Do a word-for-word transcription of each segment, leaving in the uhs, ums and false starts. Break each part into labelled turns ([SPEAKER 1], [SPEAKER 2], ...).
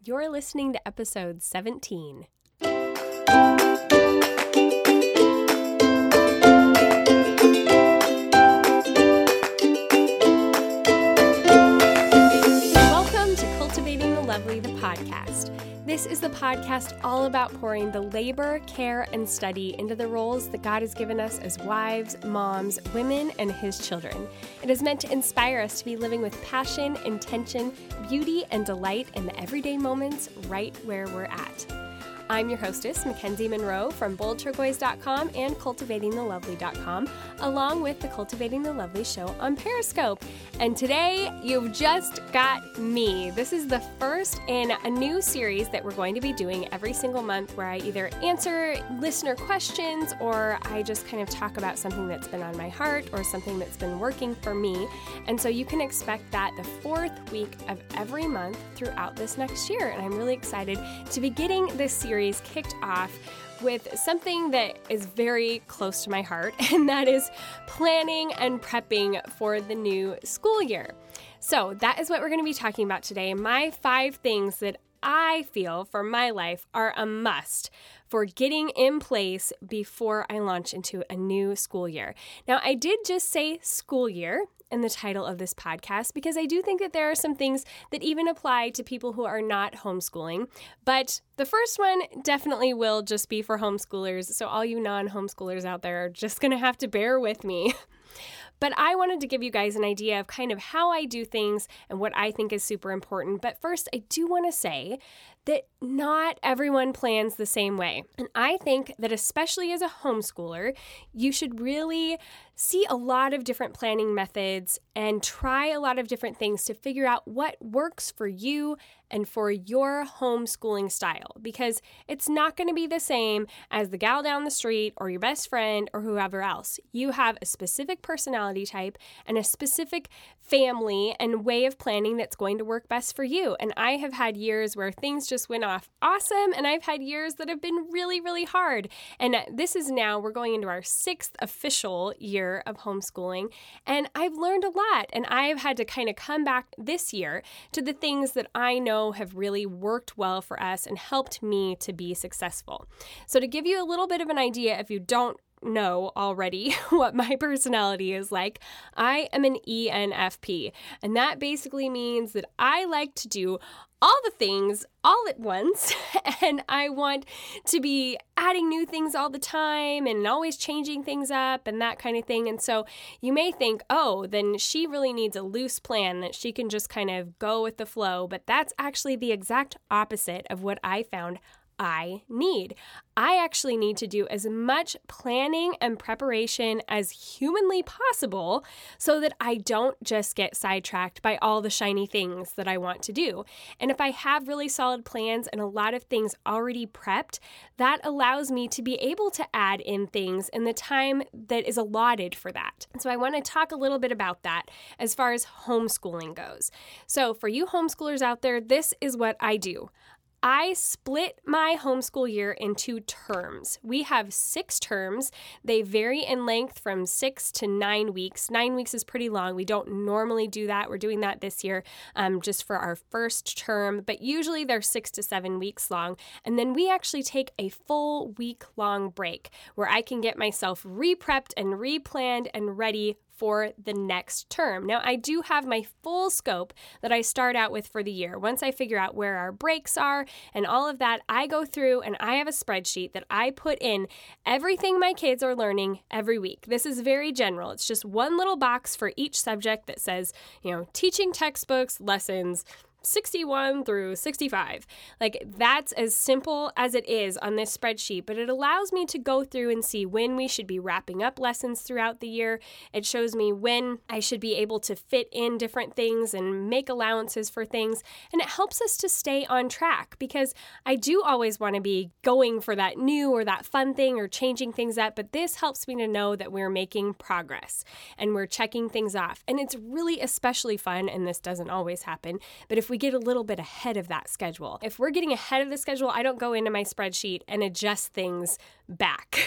[SPEAKER 1] You're listening to episode seventeen. Welcome to Cultivating the Lovely, the podcast. This is the podcast all about pouring the labor, care, and study into the roles that God has given us as wives, moms, women, and His children. It is meant to inspire us to be living with passion, intention, beauty, and delight in the everyday moments right where we're at. I'm your hostess, Mackenzie Monroe from bold turquoise dot com and cultivating the lovely dot com, along with the Cultivating the Lovely show on Periscope. And today, you've just got me. This is the first in a new series that we're going to be doing every single month where I either answer listener questions or I just kind of talk about something that's been on my heart or something that's been working for me. And so you can expect that the fourth week of every month throughout this next year. And I'm really excited to be getting this series kicked off with something that is very close to my heart, and that is planning and prepping for the new school year. So that is what we're going to be talking about today. My five things that I feel for my life are a must for getting in place before I launch into a new school year. Now, I did just say school year in the title of this podcast because I do think that there are some things that even apply to people who are not homeschooling. But the first one definitely will just be for homeschoolers. So all you non-homeschoolers out there are just going to have to bear with me. But I wanted to give you guys an idea of kind of how I do things and what I think is super important. But first, I do want to say that not everyone plans the same way. And I think that especially as a homeschooler, you should really see a lot of different planning methods and try a lot of different things to figure out what works for you and for your homeschooling style, because it's not going to be the same as the gal down the street or your best friend or whoever else. You have a specific personality type and a specific family and way of planning that's going to work best for you. And I have had years where things just went off awesome, and I've had years that have been really, really hard. And this is now, we're going into our sixth official year of homeschooling, and I've learned a lot, and I've had to kind of come back this year to the things that I know have really worked well for us and helped me to be successful. So to give you a little bit of an idea, if you don't know already what my personality is like, I am an E N F P, and that basically means that I like to do all the things all at once, and I want to be adding new things all the time and always changing things up and that kind of thing. And so you may think, oh, then she really needs a loose plan that she can just kind of go with the flow, but that's actually the exact opposite of what I found I need. I actually need to do as much planning and preparation as humanly possible so that I don't just get sidetracked by all the shiny things that I want to do. And if I have really solid plans and a lot of things already prepped, that allows me to be able to add in things in the time that is allotted for that. So I want to talk a little bit about that as far as homeschooling goes. So for you homeschoolers out there, this is what I do. I split my homeschool year into terms. We have six terms. They vary in length from six to nine weeks. Nine weeks is pretty long. We don't normally do that. We're doing that this year um, just for our first term, but usually they're six to seven weeks long. And then we actually take a full week-long break where I can get myself re-prepped and re-planned and ready for the next term. Now, I do have my full scope that I start out with for the year. Once I figure out where our breaks are and all of that, I go through and I have a spreadsheet that I put in everything my kids are learning every week. This is very general. It's just one little box for each subject that says, you know, teaching textbooks, lessons, sixty-one through sixty-five. Like, that's as simple as it is on this spreadsheet, but it allows me to go through and see when we should be wrapping up lessons throughout the year. It shows me when I should be able to fit in different things and make allowances for things, and it helps us to stay on track because I do always want to be going for that new or that fun thing or changing things up, but this helps me to know that we're making progress and we're checking things off. And it's really especially fun, and this doesn't always happen, but if we get a little bit ahead of that schedule. If we're getting ahead of the schedule, I don't go into my spreadsheet and adjust things back.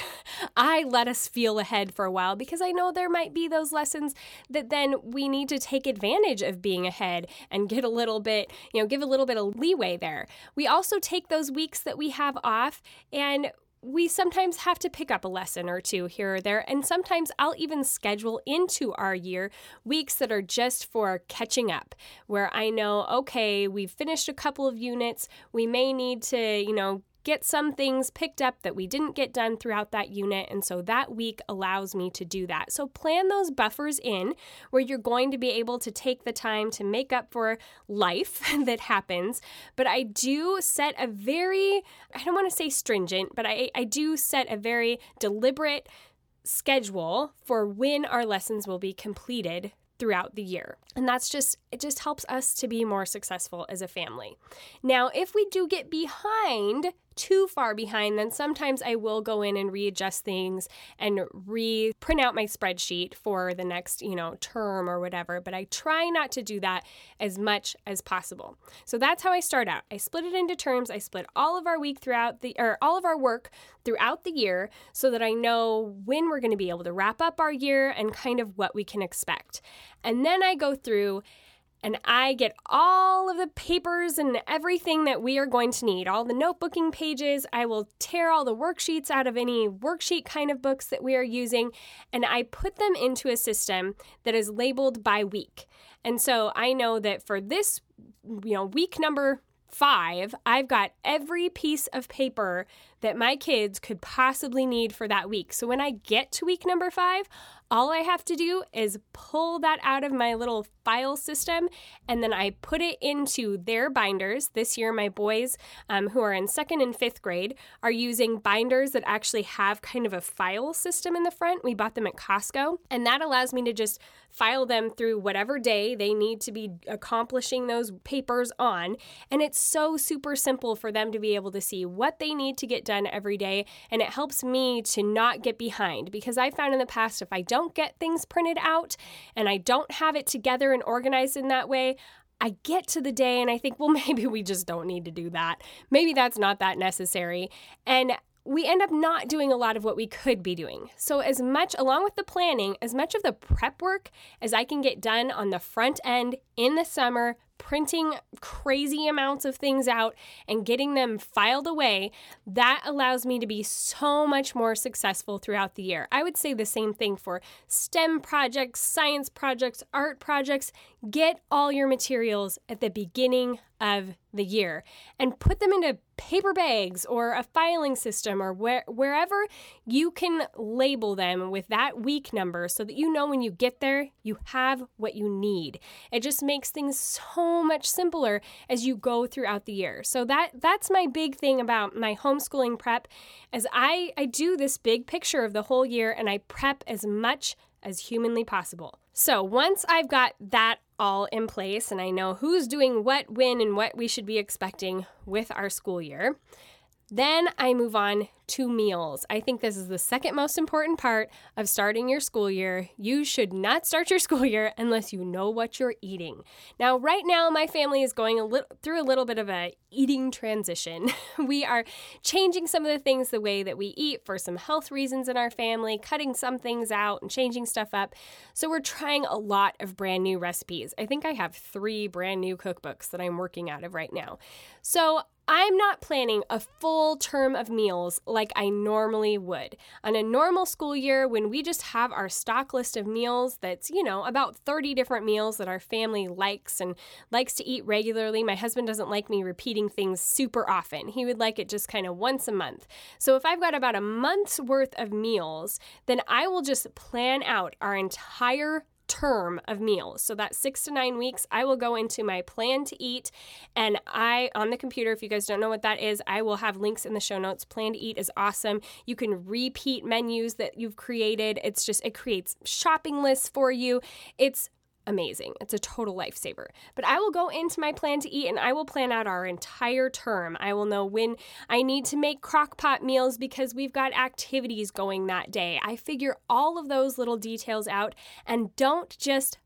[SPEAKER 1] I let us feel ahead for a while because I know there might be those lessons that then we need to take advantage of being ahead and get a little bit, you know, give a little bit of leeway there. We also take those weeks that we have off and we sometimes have to pick up a lesson or two here or there, and sometimes I'll even schedule into our year weeks that are just for catching up, where I know, okay, we've finished a couple of units, we may need to, you know, get some things picked up that we didn't get done throughout that unit, and so that week allows me to do that. So plan those buffers in where you're going to be able to take the time to make up for life that happens, but I do set a very, I don't want to say stringent, but I, I do set a very deliberate schedule for when our lessons will be completed throughout the year. And that's just, it just helps us to be more successful as a family. Now, if we do get behind, too far behind, then sometimes I will go in and readjust things and re-print out my spreadsheet for the next, you know, term or whatever, but I try not to do that as much as possible. So that's how I start out. I split it into terms. I split all of our week throughout the, or all of our work throughout the year so that I know when we're going to be able to wrap up our year and kind of what we can expect. And then I go through and I get all of the papers and everything that we are going to need, all the notebooking pages. I will tear all the worksheets out of any worksheet kind of books that we are using, and I put them into a system that is labeled by week. And so I know that for this, you know, week number five, I've got every piece of paper that my kids could possibly need for that week. So when I get to week number five, all I have to do is pull that out of my little file system, and then I put it into their binders. This year, my boys um, who are in second and fifth grade are using binders that actually have kind of a file system in the front. We bought them at Costco, and that allows me to just file them through whatever day they need to be accomplishing those papers on. And it's so super simple for them to be able to see what they need to get done every day, and it helps me to not get behind, because I found in the past if I don't get things printed out and I don't have it together and organized in that way, I get to the day and I think, well, maybe we just don't need to do that. Maybe that's not that necessary. And we end up not doing a lot of what we could be doing. So as much, along with the planning, as much of the prep work as I can get done on the front end in the summer, printing crazy amounts of things out and getting them filed away, that allows me to be so much more successful throughout the year. I would say the same thing for STEM projects, science projects, art projects. Get all your materials at the beginning of the year and put them into paper bags or a filing system or where, wherever you can label them with that week number so that you know when you get there, you have what you need. It just makes things so much simpler as you go throughout the year. So that that's my big thing about my homeschooling prep, is I, I do this big picture of the whole year and I prep as much as humanly possible. So once I've got that all in place and I know who's doing what, when, and what we should be expecting with our school year, then I move on to meals. I think this is the second most important part of starting your school year. You should not start your school year unless you know what you're eating. Now, right now, my family is going a little through a little bit of a eating transition. We are changing some of the things the way that we eat for some health reasons in our family, cutting some things out and changing stuff up. So we're trying a lot of brand new recipes. I think I have three brand new cookbooks that I'm working out of right now. So I'm not planning a full term of meals like I normally would. On a normal school year, when we just have our stock list of meals that's, you know, about thirty different meals that our family likes and likes to eat regularly. My husband doesn't like me repeating things super often. He would like it just kind of once a month. So if I've got about a month's worth of meals, then I will just plan out our entire term of meals. So that six to nine weeks, I will go into my plan to eat, and I, on the computer, if you guys don't know what that is, I will have links in the show notes. Plan to Eat is awesome. You can repeat menus that you've created. It's just, it creates shopping lists for you. It's amazing. It's a total lifesaver. But I will go into my plan to eat and I will plan out our entire term. I will know when I need to make crock pot meals because we've got activities going that day. I figure all of those little details out and don't just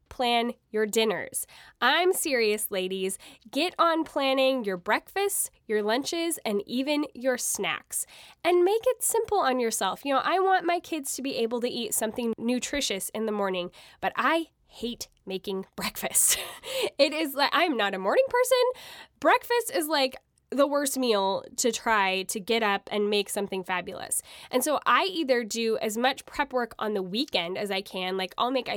[SPEAKER 1] plan your dinners. I'm serious, ladies. Get on planning your breakfasts, your lunches, and even your snacks. And make it simple on yourself. You know, I want my kids to be able to eat something nutritious in the morning, but I hate making breakfast. It is like, I'm not a morning person. Breakfast is like the worst meal to try to get up and make something fabulous. And so I either do as much prep work on the weekend as I can, like I'll make a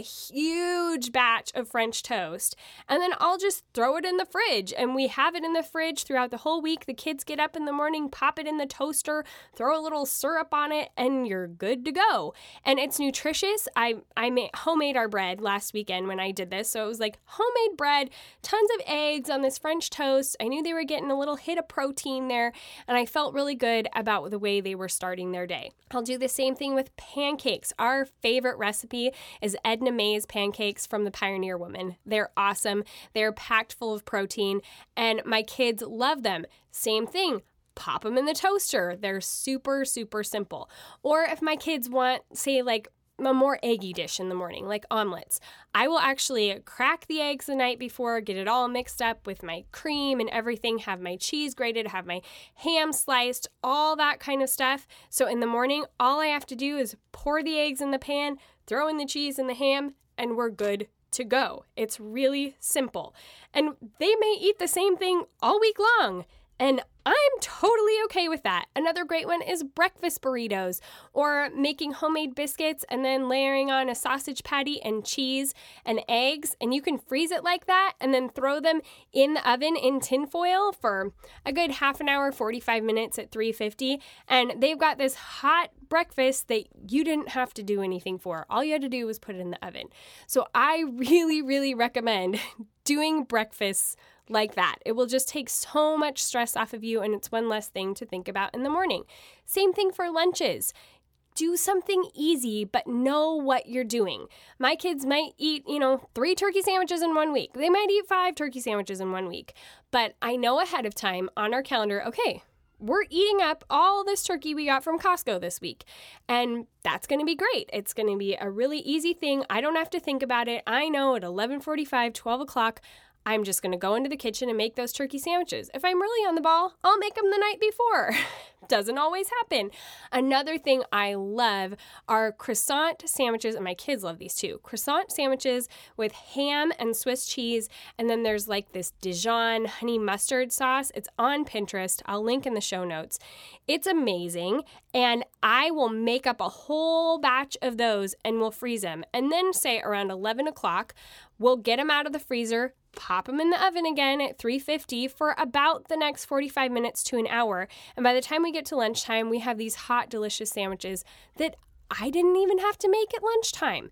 [SPEAKER 1] huge batch of French toast, and then I'll just throw it in the fridge, and we have it in the fridge throughout the whole week. The kids get up in the morning, pop it in the toaster, throw a little syrup on it, and you're good to go. And it's nutritious. I, I made homemade our bread last weekend when I did this, so it was like homemade bread, tons of eggs on this French toast. I knew they were getting a little hit of protein there, and I felt really good about the way they were starting their day. I'll do the same thing with pancakes. Our favorite recipe is Edna May's pancakes from the Pioneer Woman. They're awesome. They're packed full of protein, and my kids love them. Same thing. Pop them in the toaster. They're super, super simple. Or if my kids want, say, like a more eggy dish in the morning, like omelets, I will actually crack the eggs the night before, get it all mixed up with my cream and everything, have my cheese grated, have my ham sliced, all that kind of stuff. So in the morning, all I have to do is pour the eggs in the pan, throw in the cheese and the ham, and we're good to go. It's really simple. And they may eat the same thing all week long, and I'm totally okay with that. Another great one is breakfast burritos, or making homemade biscuits and then layering on a sausage patty and cheese and eggs. And you can freeze it like that and then throw them in the oven in tin foil for a good half an hour, forty-five minutes at three fifty. And they've got this hot breakfast that you didn't have to do anything for. All you had to do was put it in the oven. So I really, really recommend doing breakfasts like that. It will just take so much stress off of you, and it's one less thing to think about in the morning. Same thing for lunches. Do something easy, but know what you're doing. My kids might eat, you know, three turkey sandwiches in one week. They might eat five turkey sandwiches in one week. But I know ahead of time on our calendar, okay, we're eating up all this turkey we got from Costco this week. And that's going to be great. It's going to be a really easy thing. I don't have to think about it. I know at eleven forty-five, twelve o'clock, I'm just going to go into the kitchen and make those turkey sandwiches. If I'm really on the ball, I'll make them the night before. Doesn't always happen. Another thing I love are croissant sandwiches, and my kids love these too. Croissant sandwiches with ham and Swiss cheese, and then there's like this Dijon honey mustard sauce. It's on Pinterest. I'll link in the show notes. It's amazing, and I will make up a whole batch of those and we'll freeze them. And then say around eleven o'clock, we'll get them out of the freezer, pop them in the oven again at three fifty for about the next forty-five minutes to an hour. And by the time we get to lunchtime, we have these hot, delicious sandwiches that I didn't even have to make at lunchtime.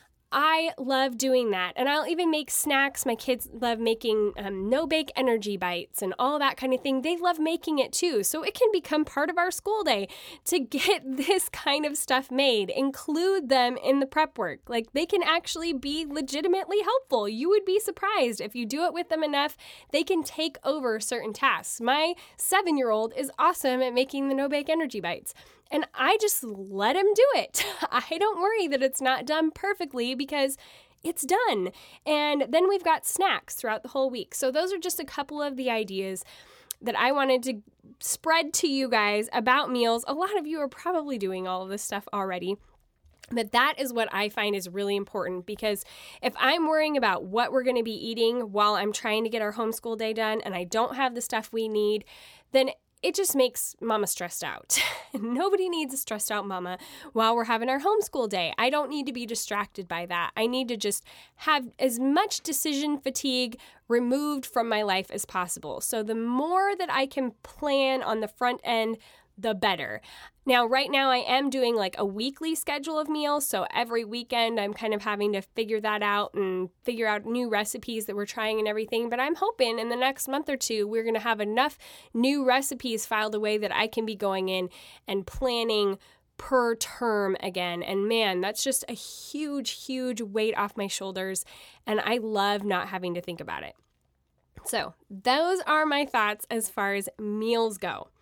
[SPEAKER 1] I love doing that. And I'll even make snacks. My kids love making um, no-bake energy bites and all that kind of thing. They love making it too. So it can become part of our school day to get this kind of stuff made. Include them in the prep work. Like, they can actually be legitimately helpful. You would be surprised if you do it with them enough. They can take over certain tasks. My seven-year-old is awesome at making the no-bake energy bites. And I just let him do it. I don't worry that it's not done perfectly because it's done. And then we've got snacks throughout the whole week. So those are just a couple of the ideas that I wanted to spread to you guys about meals. A lot of you are probably doing all of this stuff already. But that is what I find is really important, because if I'm worrying about what we're going to be eating while I'm trying to get our homeschool day done and I don't have the stuff we need, then it just makes mama stressed out. Nobody needs a stressed out mama while we're having our homeschool day. I don't need to be distracted by that. I need to just have as much decision fatigue removed from my life as possible. So the more that I can plan on the front end, the better. Now, right now I am doing like a weekly schedule of meals. So every weekend I'm kind of having to figure that out and figure out new recipes that we're trying and everything. But I'm hoping in the next month or two, we're going to have enough new recipes filed away that I can be going in and planning per term again. And man, that's just a huge, huge weight off my shoulders. And I love not having to think about it. So those are my thoughts as far as meals go.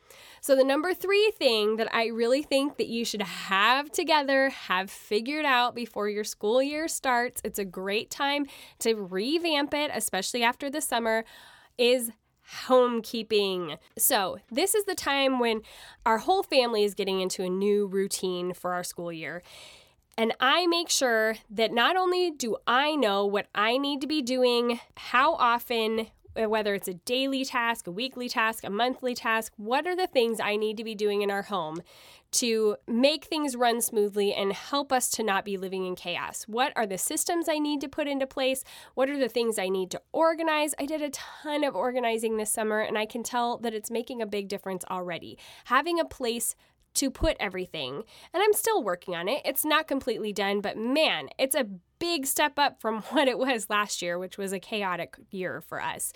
[SPEAKER 1] So the number three thing that I really think that you should have together, have figured out before your school year starts, it's a great time to revamp it, especially after the summer, is homekeeping. So this is the time when our whole family is getting into a new routine for our school year. And I make sure that not only do I know what I need to be doing, how often, whether it's a daily task, a weekly task, a monthly task, what are the things I need to be doing in our home to make things run smoothly and help us to not be living in chaos? What are the systems I need to put into place? What are the things I need to organize? I did a ton of organizing this summer, and I can tell that it's making a big difference already. Having a place to put everything, and I'm still working on it. It's not completely done, but man, it's a big step up from what it was last year, which was a chaotic year for us.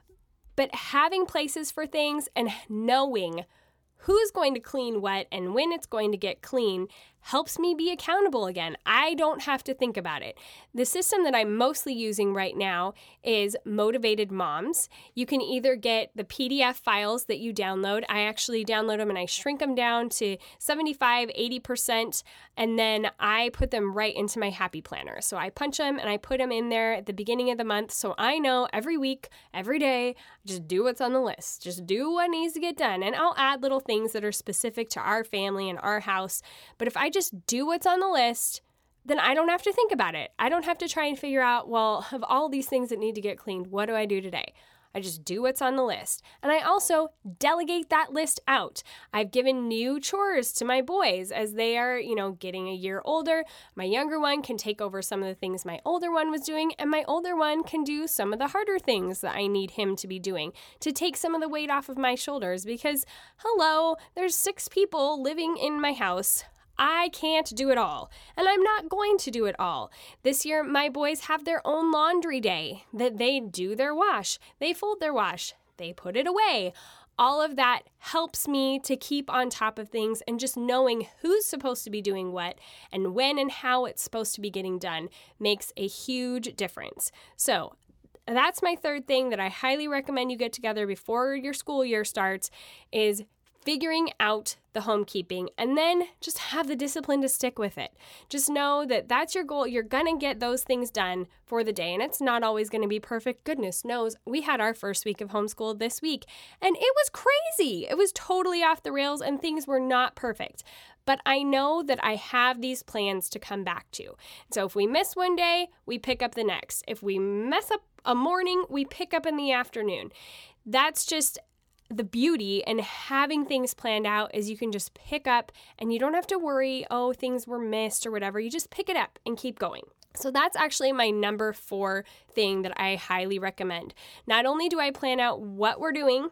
[SPEAKER 1] But having places for things and knowing who's going to clean what and when it's going to get clean helps me be accountable again. I don't have to think about it. The system that I'm mostly using right now is Motivated Moms. You can either get the P D F files that you download. I actually download them and I shrink them down to seventy-five, eighty percent, and then I put them right into my Happy Planner. So I punch them and I put them in there at the beginning of the month so I know every week, every day, just do what's on the list. Just do what needs to get done. And I'll add little things that are specific to our family and our house. But if I just do what's on the list, then I don't have to think about it. I don't have to try and figure out, well, of all these things that need to get cleaned, what do I do today? I just do what's on the list. And I also delegate that list out. I've given new chores to my boys as they are, you know, getting a year older. My younger one can take over some of the things my older one was doing, and my older one can do some of the harder things that I need him to be doing to take some of the weight off of my shoulders because, hello, there's six people living in my house. I can't do it all, and I'm not going to do it all. This year, my boys have their own laundry day, that they do their wash, they fold their wash, they put it away. All of that helps me to keep on top of things, and just knowing who's supposed to be doing what and when and how it's supposed to be getting done makes a huge difference. So that's my third thing that I highly recommend you get together before your school year starts is figuring out the homekeeping, and then just have the discipline to stick with it. Just know that that's your goal. You're going to get those things done for the day, and it's not always going to be perfect. Goodness knows, we had our first week of homeschool this week, and it was crazy. It was totally off the rails, and things were not perfect. But I know that I have these plans to come back to. So if we miss one day, we pick up the next. If we mess up a morning, we pick up in the afternoon. That's just the beauty in having things planned out is you can just pick up and you don't have to worry, oh, things were missed or whatever. You just pick it up and keep going. So that's actually my number four thing that I highly recommend. Not only do I plan out what we're doing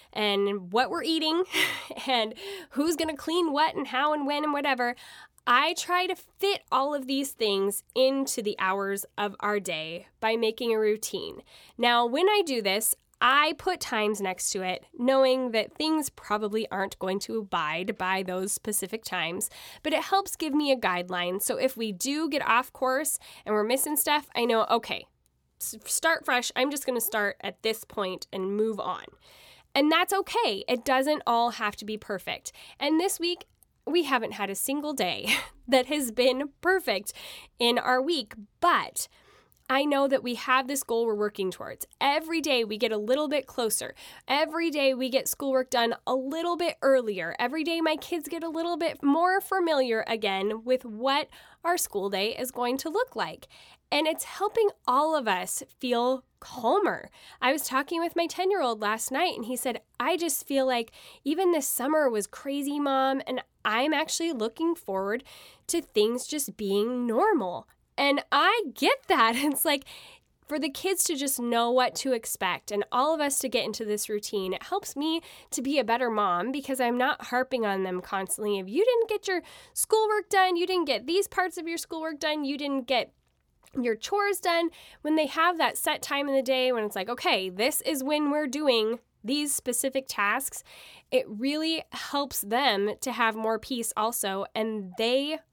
[SPEAKER 1] and what we're eating and who's going to clean what and how and when and whatever, I try to fit all of these things into the hours of our day by making a routine. Now, when I do this, I put times next to it, knowing that things probably aren't going to abide by those specific times, but it helps give me a guideline. So if we do get off course and we're missing stuff, I know, okay, start fresh. I'm just going to start at this point and move on. And that's okay. It doesn't all have to be perfect. And this week, we haven't had a single day that has been perfect in our week, but I know that we have this goal we're working towards. Every day we get a little bit closer. Every day we get schoolwork done a little bit earlier. Every day my kids get a little bit more familiar again with what our school day is going to look like. And it's helping all of us feel calmer. I was talking with my ten-year-old last night and he said, I just feel like even this summer was crazy, Mom, and I'm actually looking forward to things just being normal. And I get that. It's like for the kids to just know what to expect and all of us to get into this routine, it helps me to be a better mom because I'm not harping on them constantly. If you didn't get your schoolwork done, you didn't get these parts of your schoolwork done, you didn't get your chores done, when they have that set time in the day when it's like, okay, this is when we're doing these specific tasks, it really helps them to have more peace also, and they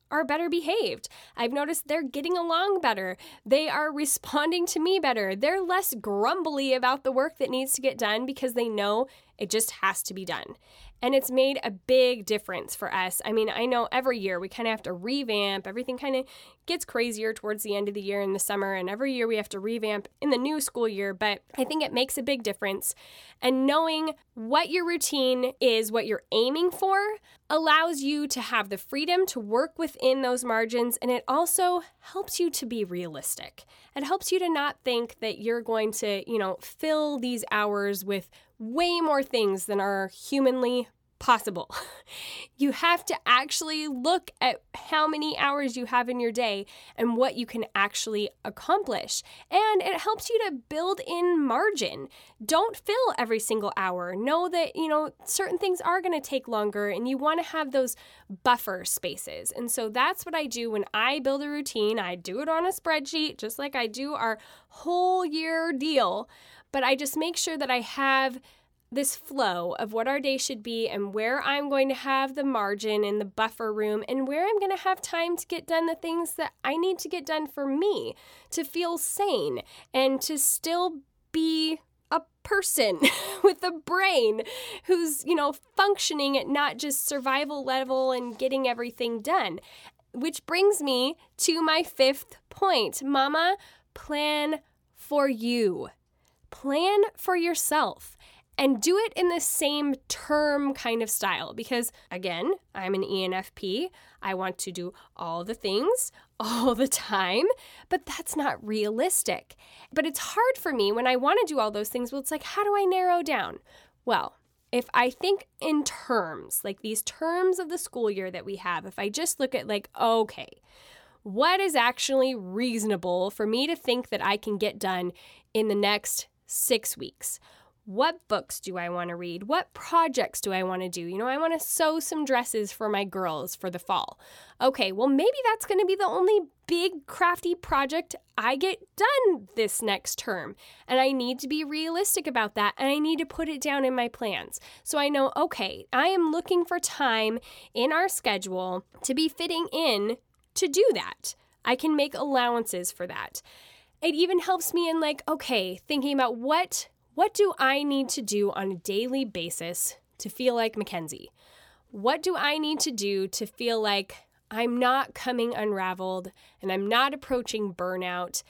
[SPEAKER 1] are better behaved. I've noticed they're getting along better. They are responding to me better. They're less grumbly about the work that needs to get done because they know it just has to be done. And it's made a big difference for us. I mean, I know every year we kind of have to revamp. Everything kind of gets crazier towards the end of the year in the summer, and every year we have to revamp in the new school year, but I think it makes a big difference. And knowing what your routine is, what you're aiming for, allows you to have the freedom to work within those margins, and it also helps you to be realistic. It helps you to not think that you're going to, you know, fill these hours with way more things than are humanly possible. You have to actually look at how many hours you have in your day and what you can actually accomplish. And it helps you to build in margin. Don't fill every single hour. Know that, you know, certain things are going to take longer and you want to have those buffer spaces. And so that's what I do when I build a routine. I do it on a spreadsheet, just like I do our whole year deal. But I just make sure that I have this flow of what our day should be and where I'm going to have the margin and the buffer room and where I'm going to have time to get done the things that I need to get done for me to feel sane and to still be a person with a brain who's, you know, functioning at not just survival level and getting everything done. Which brings me to my fifth point. Mama, plan for you. Plan for yourself. And do it in the same term kind of style because, again, I'm an E N F P. I want to do all the things all the time, but that's not realistic. But it's hard for me when I want to do all those things. Well, it's like, how do I narrow down? Well, if I think in terms, like these terms of the school year that we have, if I just look at like, okay, what is actually reasonable for me to think that I can get done in the next six weeks? What books do I want to read? What projects do I want to do? You know, I want to sew some dresses for my girls for the fall. Okay, well, maybe that's going to be the only big crafty project I get done this next term. And I need to be realistic about that. And I need to put it down in my plans. So I know, okay, I am looking for time in our schedule to be fitting in to do that. I can make allowances for that. It even helps me in like, okay, thinking about what What do I need to do on a daily basis to feel like Mackenzie? What do I need to do to feel like I'm not coming unraveled and I'm not approaching burnout?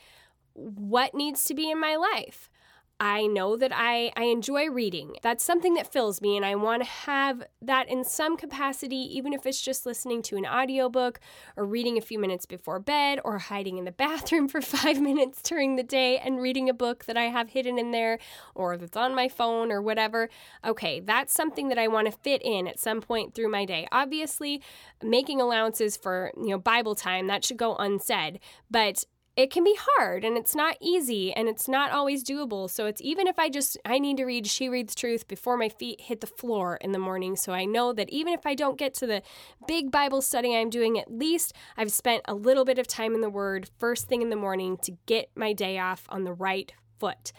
[SPEAKER 1] What needs to be in my life? I know that I, I enjoy reading. That's something that fills me, and I want to have that in some capacity, even if it's just listening to an audiobook or reading a few minutes before bed or hiding in the bathroom for five minutes during the day and reading a book that I have hidden in there or that's on my phone or whatever. Okay, that's something that I want to fit in at some point through my day. Obviously, making allowances for, you know, Bible time, that should go unsaid, but it can be hard and it's not easy and it's not always doable. So it's even if I just, I need to read She Reads Truth before my feet hit the floor in the morning. So I know that even if I don't get to the big Bible study I'm doing, at least I've spent a little bit of time in the Word first thing in the morning to get my day off on the right foot.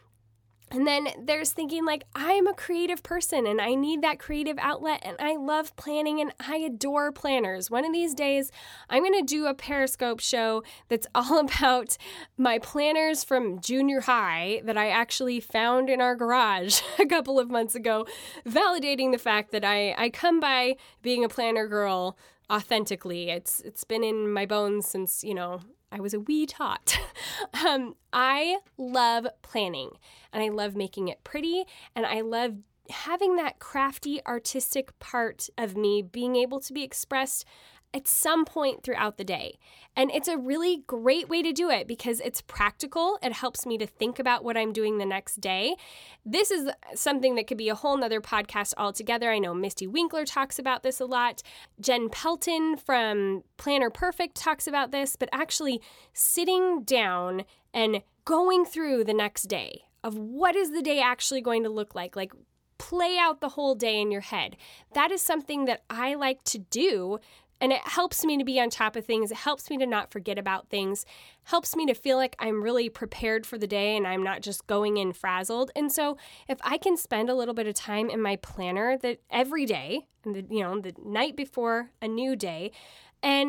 [SPEAKER 1] And then there's thinking like, I'm a creative person and I need that creative outlet and I love planning and I adore planners. One of these days, I'm going to do a Periscope show that's all about my planners from junior high that I actually found in our garage a couple of months ago, validating the fact that I, I come by being a planner girl authentically. It's It's been in my bones since, you know, I was a wee tot. um, I love planning and I love making it pretty and I love having that crafty artistic part of me being able to be expressed at some point throughout the day. And it's a really great way to do it because it's practical. It helps me to think about what I'm doing the next day. This is something that could be a whole nother podcast altogether. I know Misty Winkler talks about this a lot. Jen Pelton from Planner Perfect talks about this, but actually sitting down and going through the next day of what is the day actually going to look like, like play out the whole day in your head. That is something that I like to do. And it helps me to be on top of things. It helps me to not forget about things. Helps me to feel like I'm really prepared for the day and I'm not just going in frazzled. And so if I can spend a little bit of time in my planner that every day, and the, you know, the night before a new day, and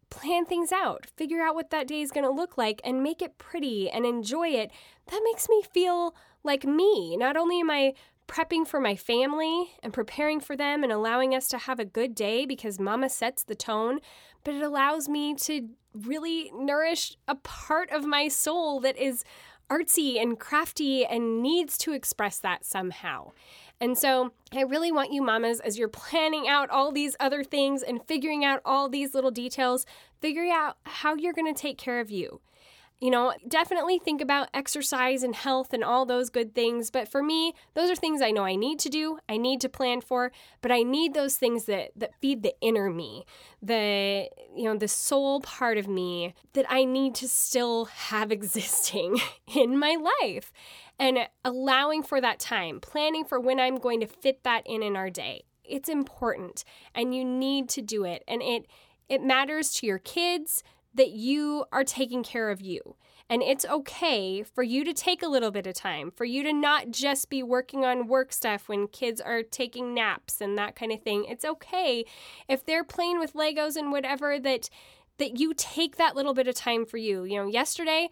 [SPEAKER 1] plan things out, figure out what that day is going to look like and make it pretty and enjoy it. That makes me feel like me. Not only am I prepping for my family and preparing for them and allowing us to have a good day because mama sets the tone, but it allows me to really nourish a part of my soul that is artsy and crafty and needs to express that somehow. And so I really want you mamas, as you're planning out all these other things and figuring out all these little details, figuring out how you're going to take care of you. You know, definitely think about exercise and health and all those good things. But for me, those are things I know I need to do, I need to plan for, but I need those things that, that feed the inner me, the, you know, the soul part of me that I need to still have existing in my life. And allowing for that time, planning for when I'm going to fit that in in our day. It's important and you need to do it. And it it matters to your kids that you are taking care of you. And it's okay for you to take a little bit of time, for you to not just be working on work stuff when kids are taking naps and that kind of thing. It's okay if they're playing with Legos and whatever that that you take that little bit of time for you. You know, yesterday,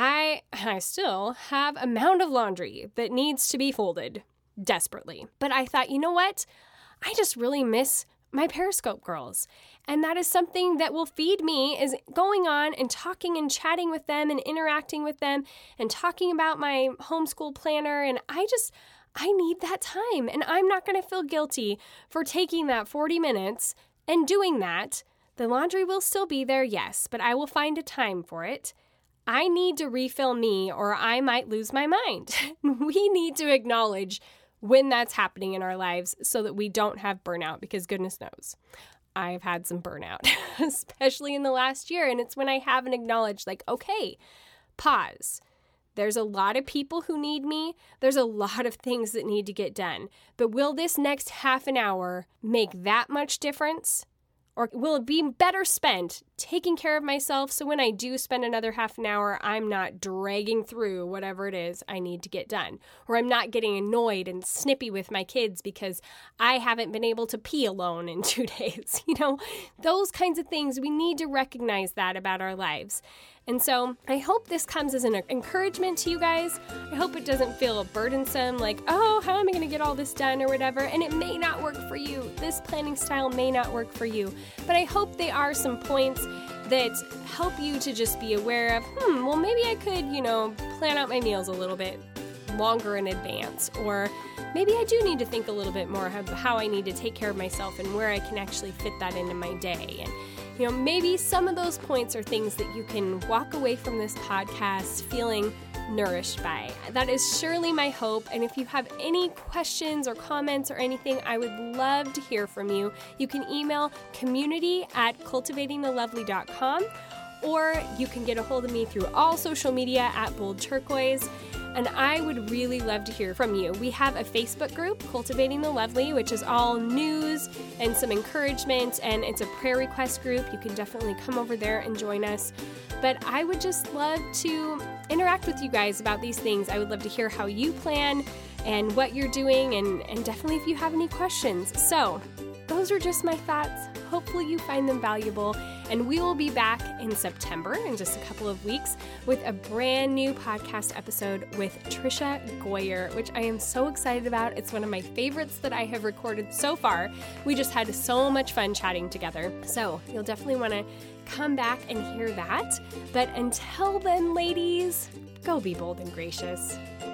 [SPEAKER 1] I I still have a mound of laundry that needs to be folded desperately. But I thought, you know what? I just really miss my Periscope girls. And that is something that will feed me, is going on and talking and chatting with them and interacting with them and talking about my homeschool planner. And I just, I need that time. And I'm not going to feel guilty for taking that forty minutes and doing that. The laundry will still be there, yes, but I will find a time for it. I need to refill me or I might lose my mind. We need to acknowledge when that's happening in our lives so that we don't have burnout, because goodness knows, I've had some burnout, especially in the last year. And it's when I haven't acknowledged, like, okay, pause. There's a lot of people who need me. There's a lot of things that need to get done. But will this next half an hour make that much difference? Or will it be better spent taking care of myself so when I do spend another half an hour, I'm not dragging through whatever it is I need to get done? Or I'm not getting annoyed and snippy with my kids because I haven't been able to pee alone in two days. You know, those kinds of things, we need to recognize that about our lives. And so I hope this comes as an encouragement to you guys. I hope it doesn't feel burdensome, like, oh, how am I going to get all this done or whatever? And it may not work for you. This planning style may not work for you. But I hope they are some points that help you to just be aware of, hmm, well, maybe I could, you know, plan out my meals a little bit longer in advance. Or maybe I do need to think a little bit more of how I need to take care of myself and where I can actually fit that into my day. And you know, maybe some of those points are things that you can walk away from this podcast feeling nourished by. That is surely my hope. And if you have any questions or comments or anything, I would love to hear from you. You can email community at cultivating the lovely dot com, or you can get a hold of me through all social media at Bold Turquoise. And I would really love to hear from you. We have a Facebook group, Cultivating the Lovely, which is all news and some encouragement, and it's a prayer request group. You can definitely come over there and join us. But I would just love to interact with you guys about these things. I would love to hear how you plan and what you're doing, and, and definitely if you have any questions. So those are just my thoughts. Hopefully you find them valuable, and we will be back in September in just a couple of weeks with a brand new podcast episode with Trisha Goyer, which I am so excited about. It's one of my favorites that I have recorded so far. We just had so much fun chatting together. So you'll definitely want to come back and hear that. But until then, ladies, go be bold and gracious.